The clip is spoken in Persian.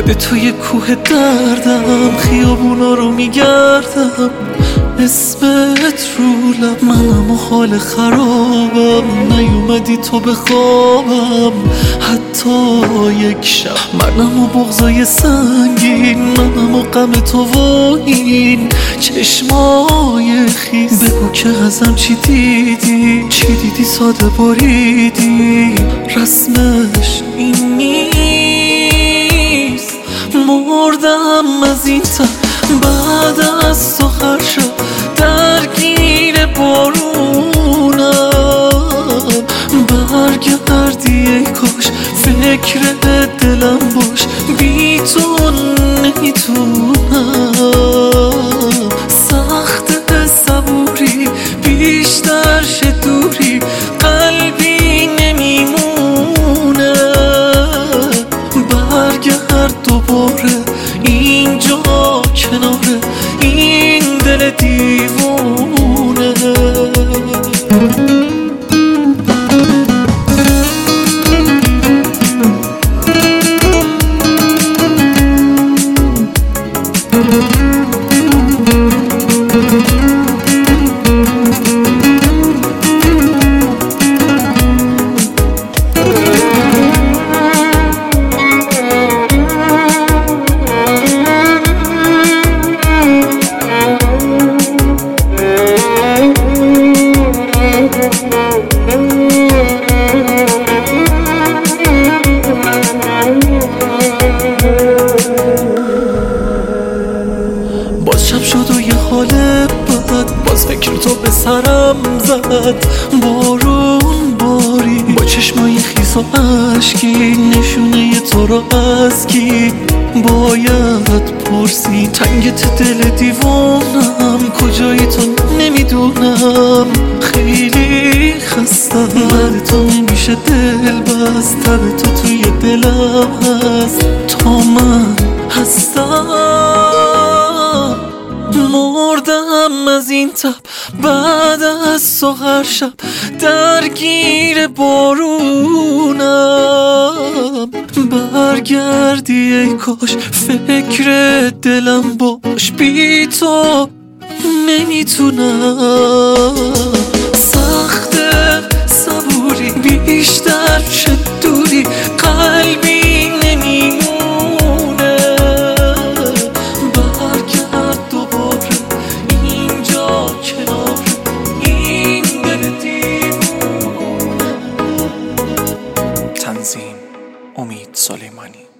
به توی کوه دردم خیابونا رو میگردم، اسمت رو لب، منم و حال خرابم، نیومدی تو به خوابم حتی یک شب. منم و بغضای سنگین، منم و غم تو و این چشمای خیس. بگو که ازم چی دیدی، چی دیدی ساده بریدی، رسمش این نیست. مردم از این تن بعد از تو هر شب درگیر بارونم. برگردی ای کاش، فکر دلم باش، بی تو نمیتونم. سخت صبوری بیشتر شه دوری، قلبی نمیمونه. برگرد دوباره اینجا کنار این دل دیوونه. باز شب شد و یه حال بد، باز فکر تو به سرم زد. بارون باری با چشمای خیس و عشقی، نشونه تو رو از کی باید پرسی. تنگت دل دیوانم، کجایی تو نمیدونم. خیلی خستم، بعد تو نمیشه دل بست، تب تو توی دلم هست تا من هستم. مردم از این تب بعد از تو هر شب درگیر بارونم. برگردی ای کاش، فکر دلم باش، بی تو نمیتونم. سخت صبوری بیشتر شد دوری، قلبی نمیمونه. برگرد دوباره اینجا کنار این دل دیوونه. تنظیم: امید سلیمانی.